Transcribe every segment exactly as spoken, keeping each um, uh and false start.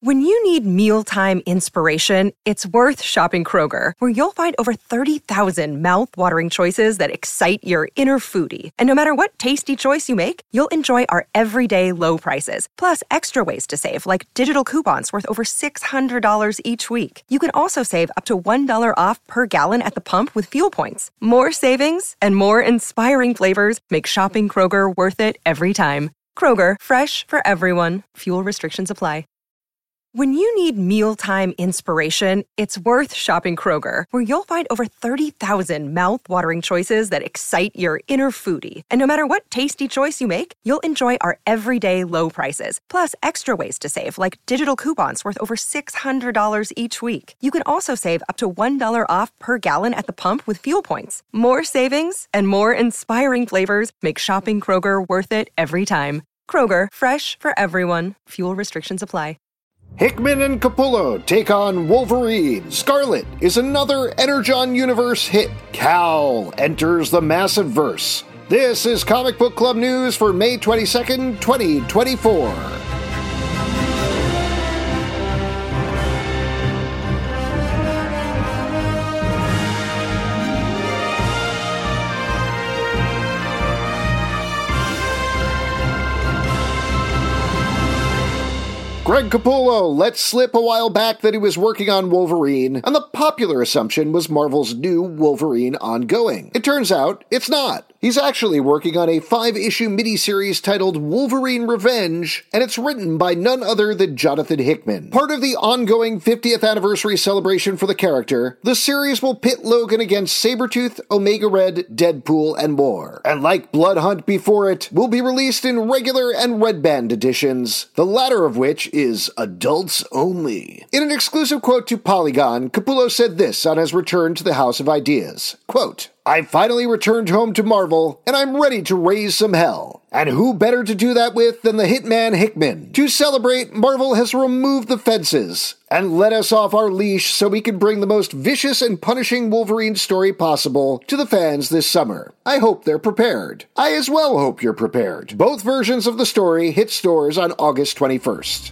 When you need mealtime inspiration, it's worth shopping Kroger, where you'll find over thirty thousand mouth-watering choices that excite your inner foodie. And no matter what tasty choice you make, you'll enjoy our everyday low prices, plus extra ways to save, like digital coupons worth over six hundred dollars each week. You can also save up to one dollar off per gallon at the pump with fuel points. More savings and more inspiring flavors make shopping Kroger worth it every time. Kroger, fresh for everyone. Fuel restrictions apply. When you need mealtime inspiration, it's worth shopping Kroger, where you'll find over thirty thousand mouth-watering choices that excite your inner foodie. And no matter what tasty choice you make, you'll enjoy our everyday low prices, plus extra ways to save, like digital coupons worth over six hundred dollars each week. You can also save up to one dollar off per gallon at the pump with fuel points. More savings and more inspiring flavors make shopping Kroger worth it every time. Kroger, fresh for everyone. Fuel restrictions apply. Hickman and Capullo take on Wolverine. Scarlet is another Energon Universe hit. Cal enters the Massive Verse. This is Comic Book Club News for May twenty-second, twenty twenty-four. Greg Capullo let slip a while back that he was working on Wolverine, and the popular assumption was Marvel's new Wolverine ongoing. It turns out it's not. He's actually working on a five-issue miniseries titled Wolverine Revenge, and it's written by none other than Jonathan Hickman. Part of the ongoing fiftieth anniversary celebration for the character, the series will pit Logan against Sabretooth, Omega Red, Deadpool, and more. And like Blood Hunt before it, will be released in regular and Red Band editions, the latter of which is adults only. In an exclusive quote to Polygon, Capullo said this on his return to the House of Ideas. Quote, I finally returned home to Marvel, and I'm ready to raise some hell. And who better to do that with than the Hitman Hickman? To celebrate, Marvel has removed the fences and let us off our leash so we can bring the most vicious and punishing Wolverine story possible to the fans this summer. I hope they're prepared. I as well hope you're prepared. Both versions of the story hit stores on August twenty-first.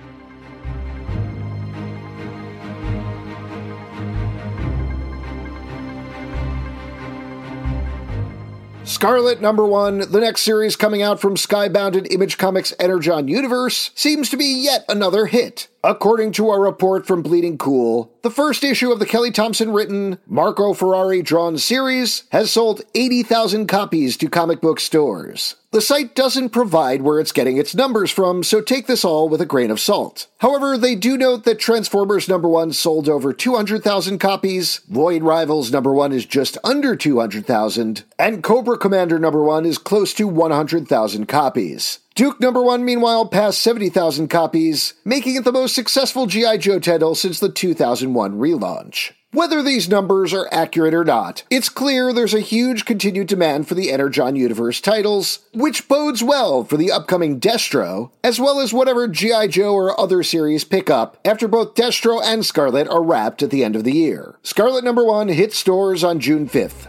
Scarlet number one, the next series coming out from Skybound and Image Comics' Energon Universe, seems to be yet another hit. According to a report from Bleeding Cool, the first issue of the Kelly Thompson-written, Marco Ferrari-drawn series has sold eighty thousand copies to comic book stores. The site doesn't provide where it's getting its numbers from, so take this all with a grain of salt. However, they do note that Transformers number one sold over two hundred thousand copies, Void Rivals number one is just under two hundred thousand, and Cobra Commander number one is close to one hundred thousand copies. Duke number one, meanwhile, passed seventy thousand copies, making it the most successful G I. Joe title since the two thousand one relaunch. Whether these numbers are accurate or not, it's clear there's a huge continued demand for the Energon Universe titles, which bodes well for the upcoming Destro, as well as whatever G I. Joe or other series pick up after both Destro and Scarlet are wrapped at the end of the year. Scarlet number one hit stores on June fifth.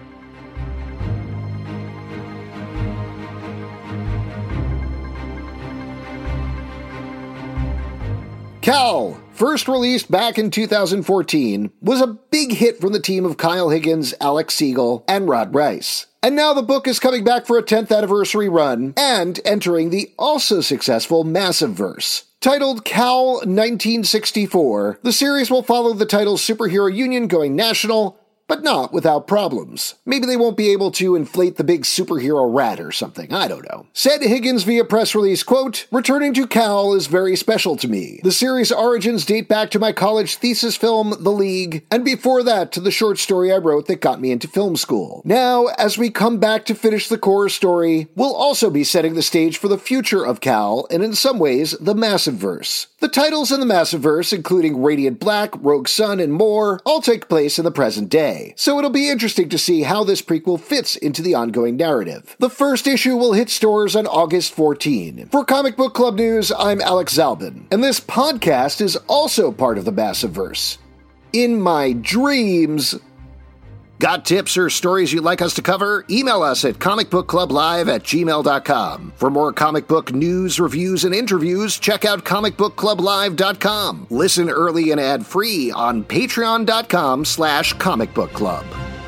Cal, first released back in two thousand fourteen, was a big hit from the team of Kyle Higgins, Alex Siegel, and Rod Rice. And now the book is coming back for a tenth anniversary run and entering the also successful Massive Verse. Titled Cal nineteen sixty-four, the series will follow the title's superhero union going national, but not without problems. Maybe they won't be able to inflate the big superhero rat or something, I don't know. Said Higgins via press release, quote, returning to Cal is very special to me. The series' origins date back to my college thesis film, The League, and before that to the short story I wrote that got me into film school. Now, as we come back to finish the core story, we'll also be setting the stage for the future of Cal, and in some ways, the Massive Verse. The titles in the Massive Verse, including Radiant Black, Rogue Sun, and more, all take place in the present day. So it'll be interesting to see how this prequel fits into the ongoing narrative. The first issue will hit stores on August fourteenth. For Comic Book Club News, I'm Alex Zalbin, and this podcast is also part of the Massive Verse. In my dreams, Got tips or stories you'd like us to cover? Email us at comicbookclublive at gmail dot com. For more comic book news, reviews, and interviews, check out comic book club live dot com. Listen early and ad-free on patreon dot com slash comic book club.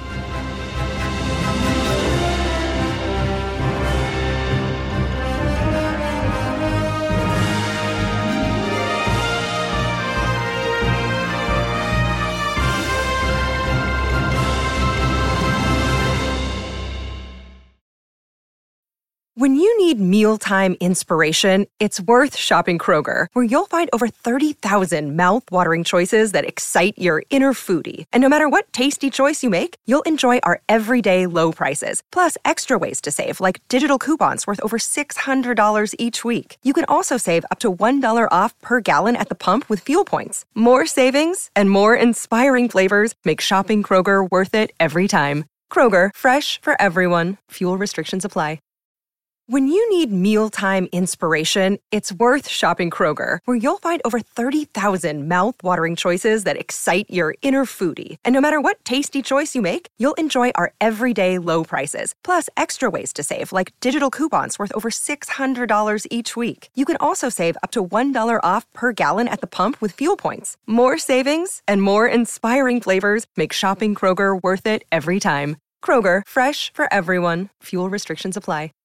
When you need mealtime inspiration, it's worth shopping Kroger, where you'll find over thirty thousand mouth-watering choices that excite your inner foodie. And no matter what tasty choice you make, you'll enjoy our everyday low prices, plus extra ways to save, like digital coupons worth over six hundred dollars each week. You can also save up to one dollar off per gallon at the pump with fuel points. More savings and more inspiring flavors make shopping Kroger worth it every time. Kroger, fresh for everyone. Fuel restrictions apply. When you need mealtime inspiration, it's worth shopping Kroger, where you'll find over thirty thousand mouth-watering choices that excite your inner foodie. And no matter what tasty choice you make, you'll enjoy our everyday low prices, plus extra ways to save, like digital coupons worth over six hundred dollars each week. You can also save up to one dollar off per gallon at the pump with fuel points. More savings and more inspiring flavors make shopping Kroger worth it every time. Kroger, fresh for everyone. Fuel restrictions apply.